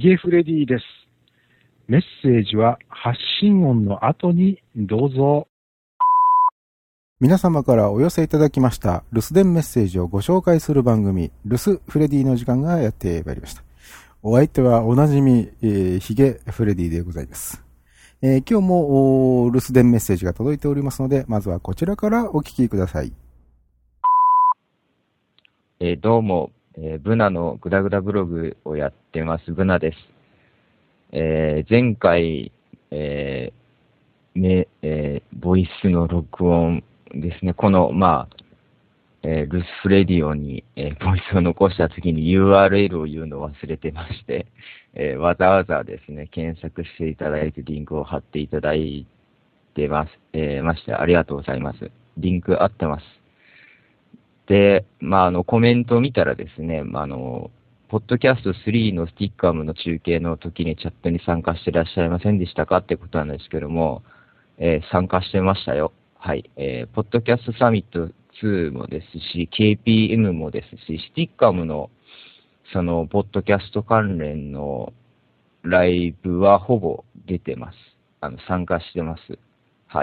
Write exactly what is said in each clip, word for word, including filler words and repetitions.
ゲフレディです。メッセージは発信音の後にどうぞ。 皆様からお寄せいただきました留守電メッセージをご紹介する番組、留守フレディの時間がやってまいりました。お相手はおなじみ、えー、ヒゲフレディでございます。えー、今日も留守電メッセージが届いておりますので、まずはこちらからお聞きください。 えー、どうも、えー、ブナのグダグダブログをやってますブナです。えー、前回、えーねえー、ボイスの録音ですね、この、まあ、えー、ルスフレディオに、えー、ボイスを残した次に ユーアールエル を言うのを忘れてまして、えー、わざわざですね、検索していただいてリンクを貼っていただいてます、えー、ましてありがとうございます。リンク合ってます。で、まあ、あの、コメントを見たらですね、まあ、あの、ポッドキャストスリーのスティッカムの中継の時にチャットに参加していらっしゃいませんでしたかってことなんですけども、えー、参加してましたよ。はい。えー、ポッドキャストサミットツーもですし、ケーピーエム もですし、スティッカムの、その、ポッドキャスト関連のライブはほぼ出てます。あの、参加してます。はい。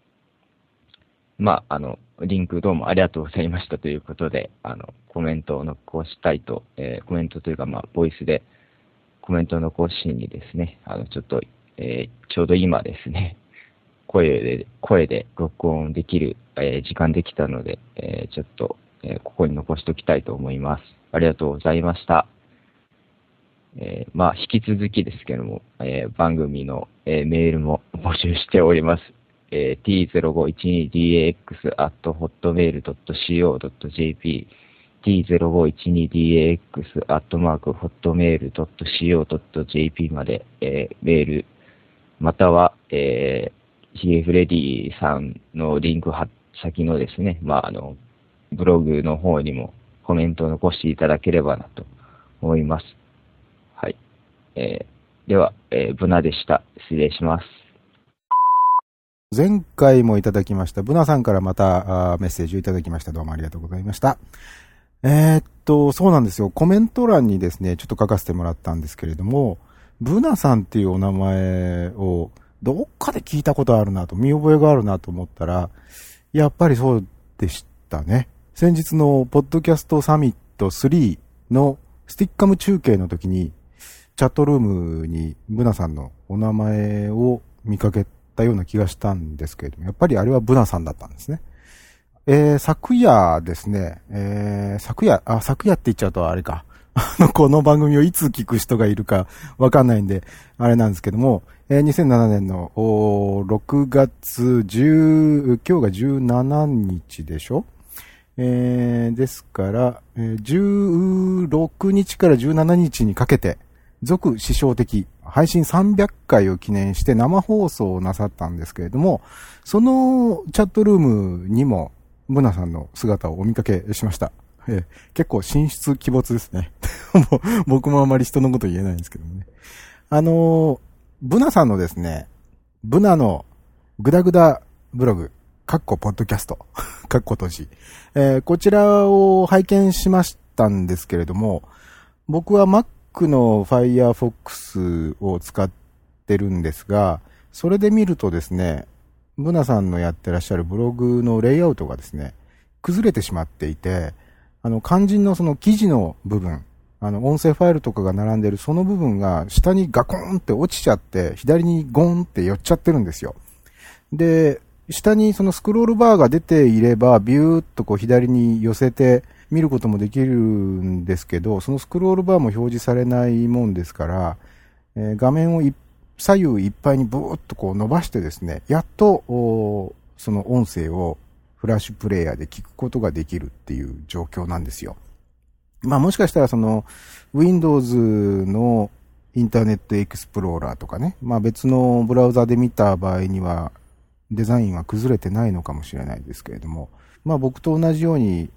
まあ、あの、リンクどうもありがとうございましたということで、あの、コメントを残したいと、えー、コメントというか、まあ、ボイスでコメントを残しにですね、あの、ちょっと、えー、ちょうど今ですね、声で、声で録音できる、えー、時間できたので、えー、ちょっと、えー、ここに残しておきたいと思います。ありがとうございました。えー、まあ、引き続きですけども、えー、番組の、えー、メールも募集しております。えー、ティーゼロごいちにディーエーエックス アット ホットメール ドット シーオー ドット ジェーピー ティーゼロごいちにディーエーエックス アットマーク ホットメール ドット シーオー ドット ジェーピー まで、えー、メール、または、えーヒゲフレディさんのリンク先のですね、まあ、あの、ブログの方にもコメントを残していただければなと思います。はい。えー、では、えー、ブナでした。失礼します。 前回もいただきました、ブナさんからまたメッセージをいただきました。どうもありがとうございました。えー、っと、そうなんですよ。コメント欄にですね、ちょっと書かせてもらったんですけれども、ブナさんっていうお名前を、どっかで聞いたことあるなと、見覚えがあるなと思ったら、やっぱりそうでしたね。先日のポッドキャストサミットスリーのスティッカム中継の時に、チャットルームにブナさんのお名前を見かけたような気がしたんですけれども、やっぱりあれはブナさんだったんですね。えー、昨夜ですね、えー、昨夜、あ、昨夜って言っちゃうとあれか。あの、この番組をいつ聞く人がいるかわかんないんで、あれなんですけども、えー、にせんななねんのろくがつじゅう、今日がじゅうしちにちでしょ、えー、ですから、えー、じゅうろくにちからじゅうしちにちにかけて、続師匠的配信さんびゃっかいを記念して生放送をなさったんですけれども、そのチャットルームにも、ブナさんの姿をお見かけしました。えー、結構神出鬼没ですね。僕もあまり人のこと言えないんですけどもね。あのー、ブナさんのですね、ブナのグダグダブログ、カッコポッドキャスト、カッコ閉じ、えー、こちらを拝見しましたんですけれども、僕は Mac の Firefox を使ってるんですが、それで見るとですね、ブナさんのやってらっしゃるブログのレイアウトがですね、崩れてしまっていて、あの、肝心のその記事の部分、あの、音声ファイルとかが並んでるその部分が下にガコーンって落ちちゃって、左にゴーンって寄っちゃってるんですよ。で、下にそのスクロールバーが出ていれば、ビューっとこう左に寄せて見ることもできるんですけど、そのスクロールバーも表示されないもんですから、えー、画面を左右いっぱいにブーっとこう伸ばしてですね、やっと、その音声をフラッシュプレイヤーで聞くことができるっていう状況なんですよ。まあもしかしたらその Windows のインターネットエクスプローラーとかね、まあ別のブラウザで見た場合にはデザインは崩れてないのかもしれないですけれども、まあ僕と同じように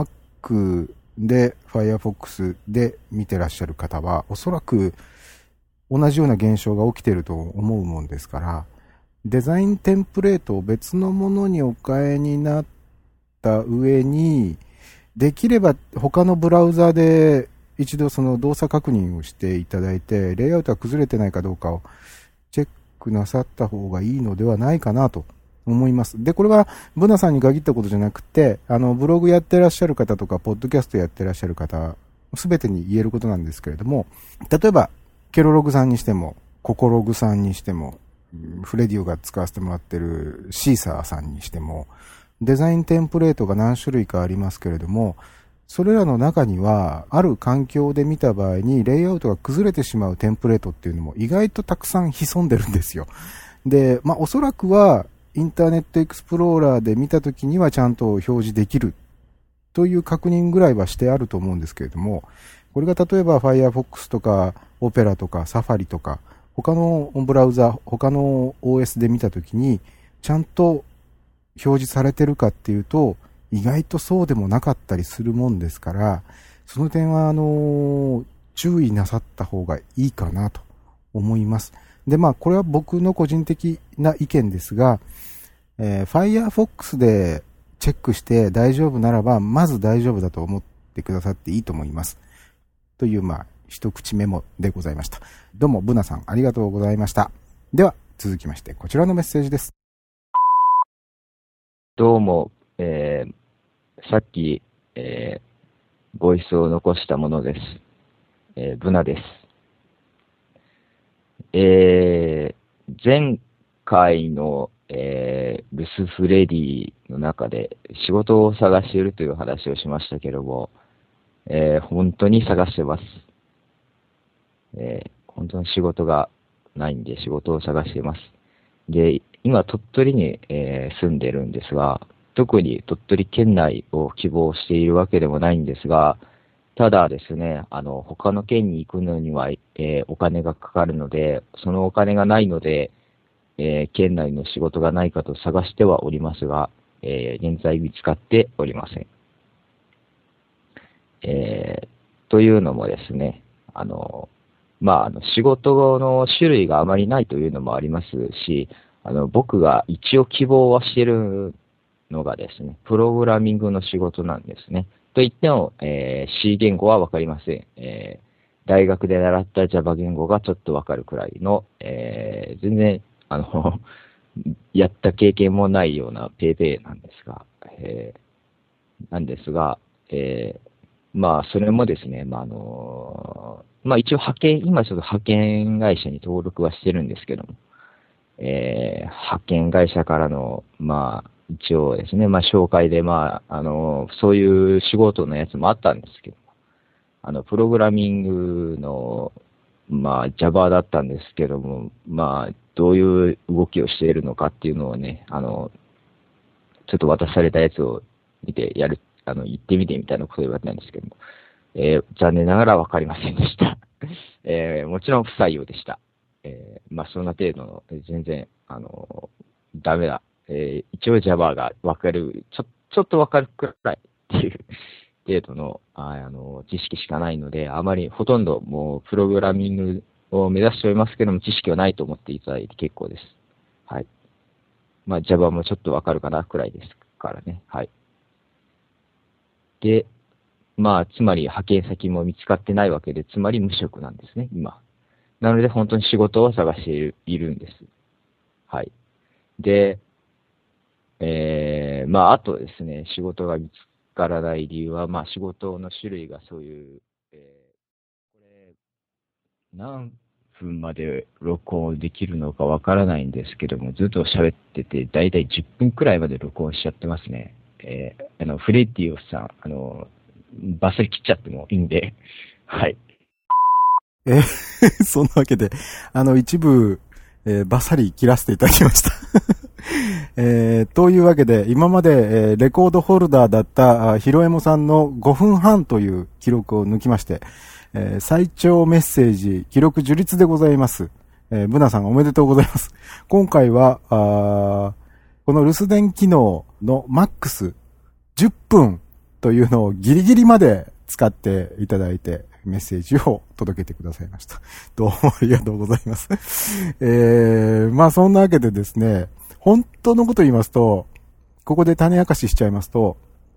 Mac で Firefox で見てらっしゃる方はおそらく同じような現象が起きていると思うもんですから、デザインテンプレートを別のものにお変えになった上に、できれば他のブラウザで一度その動作確認をしていただいて、レイアウトが崩れてないかどうかをチェックなさった方がいいのではないかなと思います。で、これはブナさんに限ったことじゃなくて、あの、ブログやってらっしゃる方とか、ポッドキャストやってらっしゃる方、すべてに言えることなんですけれども、例えば、ケロログさんにしても、ココログさんにしても、フレディオが使わせてもらってるシーサーさんにしても、デザインテンプレートが何種類かありますけれども、それらの中には、ある環境で見た場合に、レイアウトが崩れてしまうテンプレートっていうのも意外とたくさん潜んでるんですよ。で、まあ、おそらくは、インターネットエクスプローラーで見たときにはちゃんと表示できるという確認ぐらいはしてあると思うんですけれども、これが例えば Firefox とか Opera とか Safari とか、他のブラウザ、他の オーエス で見たときに、ちゃんと表示されてるかっていうと、意外とそうでもなかったりするもんですから、その点は、あの、注意なさった方がいいかなと思います。で、まあ、これは僕の個人的な意見ですが、えー、Firefox でチェックして大丈夫ならば、まず大丈夫だと思ってくださっていいと思います。という、まあ、一口メモでございました。どうも、ブナさん、ありがとうございました。では、続きまして、こちらのメッセージです。 どうも、えー、さっき、えー、ボイスを残したものです。えー、ブナです。えー、前回の、えー、ルスフレディの中で仕事を探しているという話をしましたけども、えー、本当に探してます。えー、本当に仕事がないんで仕事を探しています。で、今鳥取に、えー、住んでるんですが、特に鳥取県内を希望しているわけでもないんですが、ただですね、あの、他の県に行くのには、えー、お金がかかるので、そのお金がないので、えー、県内の仕事がないかと探してはおりますが、えー、現在見つかっておりません。えー、というのもですね、あの、まあ、あの、仕事の種類があまりないというのもありますし、あの、僕が一応希望はしているのがですね、プログラミングの仕事なんですね。と言っても、えー、C 言語はわかりません。えー、大学で習った Java 言語がちょっとわかるくらいの、えー、全然、あの、やった経験もないようなペーペーなんですが、えー、なんですが、えー、まあ、それもですね、まあ、あのー、まあ一応派遣、今ちょっと派遣会社に登録はしてるんですけども、えー、派遣会社からの、まあ、一応ですね、まあ、紹介で、まあ、あの、そういう仕事のやつもあったんですけど、あの、プログラミングの、まあ、Java だったんですけども、まあ、どういう動きをしているのかっていうのをね、あの、ちょっと渡されたやつを見てやる、あの、行ってみてみたいなことを言われたんですけども、えー、残念ながらわかりませんでした。えー、もちろん不採用でした。えー、まあ、そんな程度の、全然、あの、ダメだ。えー、一応 Java がわかる、ちょ、ちょっとわかるくらいっていう程度の、あ, あの、知識しかないので、あまりほとんどもうプログラミングを目指しておりますけども、知識はないと思っていただいて結構です。はい。まあ Java もちょっとわかるかなくらいですからね。はい。で、まあ、つまり派遣先も見つかってないわけで、つまり無職なんですね、今。なので本当に仕事を探している、いるんです。はい。で、えー、まあ、あとですね、仕事が見つからない理由は、まあ、仕事の種類がそういう、えー、これ、何分まで録音できるのかわからないんですけども、ずっと喋ってて、だいたいじゅっぷんくらいまで録音しちゃってますね。えー、あの、フレディオさん、あの、バッサリ切っちゃってもいいんで、はい。 えー、そんなわけで、あの、一部、えー、バッサリ切らせていただきました。えー、というわけで、今まで、えー、レコードホルダーだったヒロエモさんのごふんはんという記録を抜きまして、えー、最長メッセージ記録樹立でございます。えー、ブナさんおめでとうございます。今回は、あこの留守電機能のマックスじゅっぷんというのをギリギリまで使っていただいて、メッセージを届けてくださいました。どうもありがとうございます。えー、まあそんなわけでですね、本当のこと言いますと、ここで種明かししちゃいますと、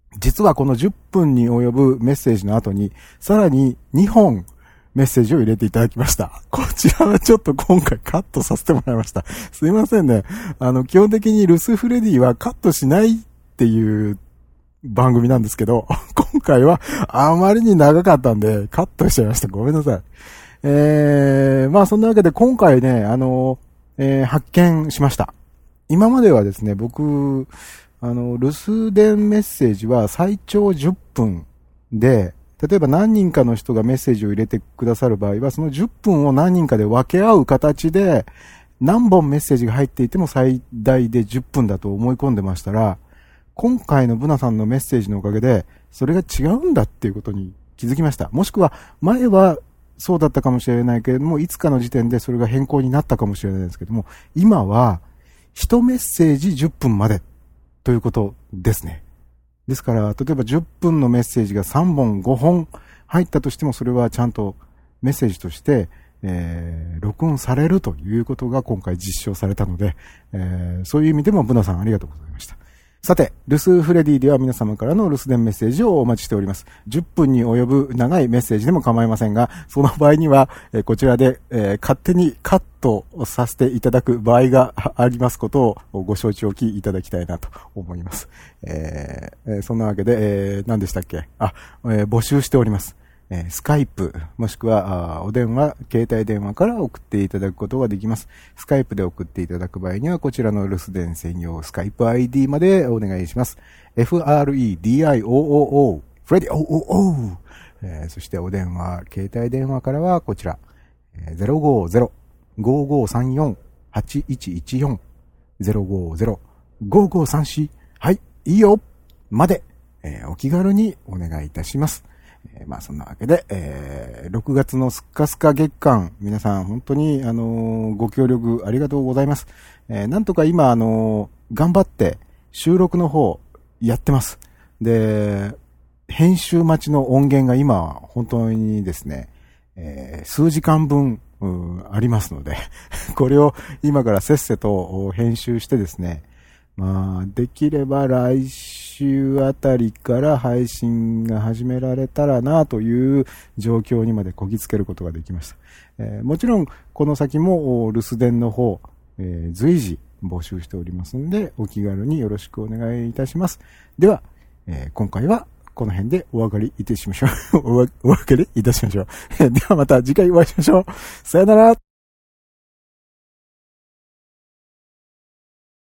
実はこのじゅっぷんに及ぶメッセージの後に、さらににほんメッセージを入れていただきました。こちらはちょっと今回カットさせてもらいました。すいませんね。あの、基本的にルスフレディはカットしないっていう番組なんですけど、今回はあまりに長かったんでカットしちゃいました。ごめんなさい。えー、まあそんなわけで今回ね、あの、えー、発見しました。今まではですね、僕、あの、留守電メッセージは最長じゅっぷんで、例えば何人かの人がメッセージを入れてくださる場合は、そのじゅっぷんを何人かで分け合う形で、何本メッセージが入っていても最大でじゅっぷんだと思い込んでましたら、今回のブナさんのメッセージのおかげで、それが違うんだっていうことに気づきました。もしくは、前はそうだったかもしれないけれども、いつかの時点でそれが変更になったかもしれないですけども、今は、一メッセージじゅっぷんまでということですね。ですから、例えばじゅっぷんのメッセージがさんぼん、ごほん入ったとしても、それはちゃんとメッセージとして、えー、録音されるということが今回実証されたので、えー、そういう意味でもブナさんありがとうございました。さて、留守フレディでは皆様からの留守電メッセージをお待ちしております。じゅっぷんに及ぶ長いメッセージでも構いませんが、その場合には、えー、こちらで、えー、勝手にカットさせていただく場合がありますことをご承知おきいただきたいなと思います。えー、そんなわけで、えー、何でしたっけあ、えー、募集しております。えー、スカイプ、もしくは、お電話、携帯電話から送っていただくことができます。スカイプで送っていただく場合には、こちらの留守電専用スカイプ アイディー までお願いします。フレディオ、フレディオ、えー、そしてお電話、携帯電話からはこちら、ゼロごゼロ、ごごさんよん、はちいちいちよん、ゼロごゼロ、ごごさんよん、はい、いいよまで、えー、お気軽にお願いいたします。えー、まあそんなわけで、えー、ろくがつのスッカスカ月間、皆さん本当にあのー、ご協力ありがとうございます。えー、なんとか今あのー、頑張って収録の方やってます。で、編集待ちの音源が今本当にですね、えー、数時間分ありますので、これを今からせっせと編集してですね、まあできれば来週あたりから配信が始められたらなという状況にまでこぎつけることができました。えー、もちろんこの先も留守電の方、えー、随時募集しておりますのでお気軽によろしくお願いいたします。では、えー、今回はこの辺でお別れいたしましょう。お別れいたしましょう。ではまた次回お会いしましょう。さよなら。